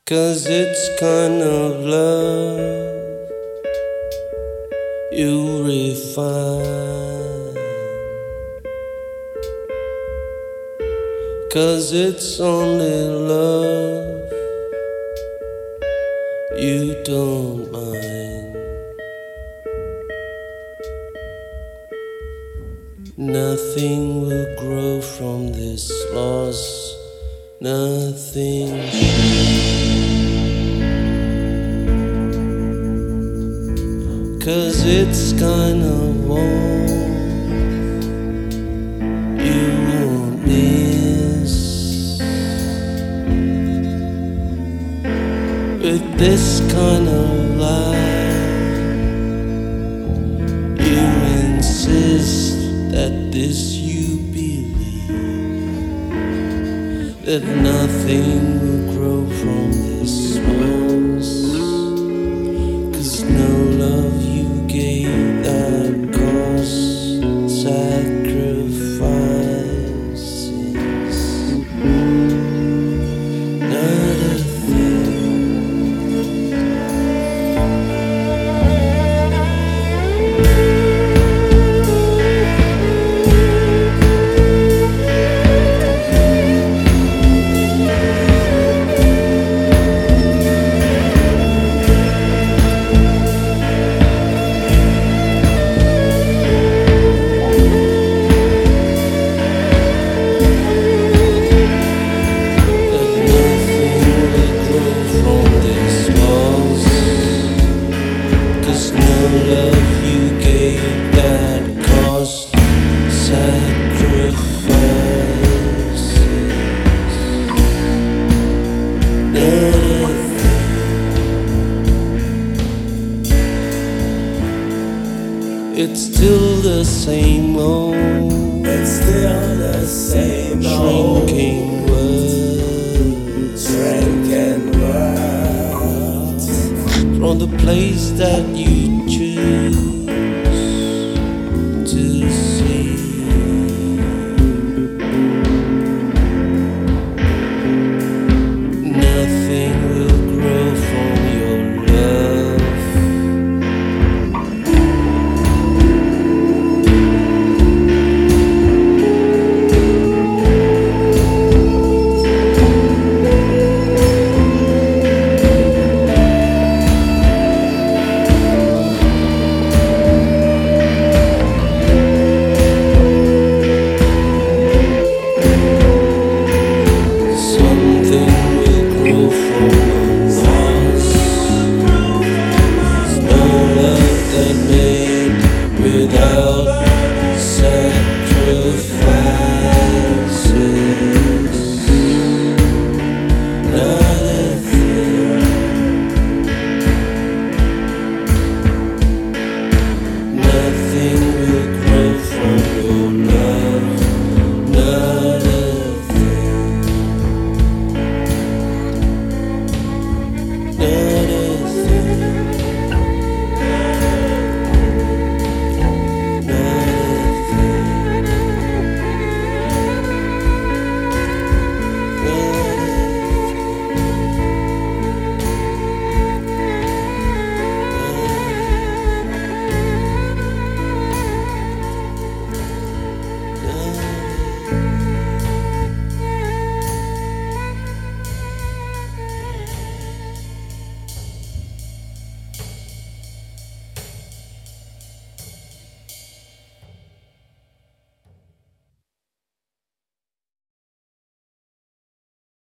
'Cause it's kind of love you refine. 'Cause it's only love you don't mind. Nothing will grow from this loss, nothing should. 'Cause it's kind of warm, you won't miss. With this kind of life, you insist that this you believe, that nothing will grow from this loss. 'Cause no love you gave that cost sacrifices. Not a thing. Love you gave that cost sacrifices. It's still the same old, it's still the same shrinking world, shrinking world. from the place that you choose.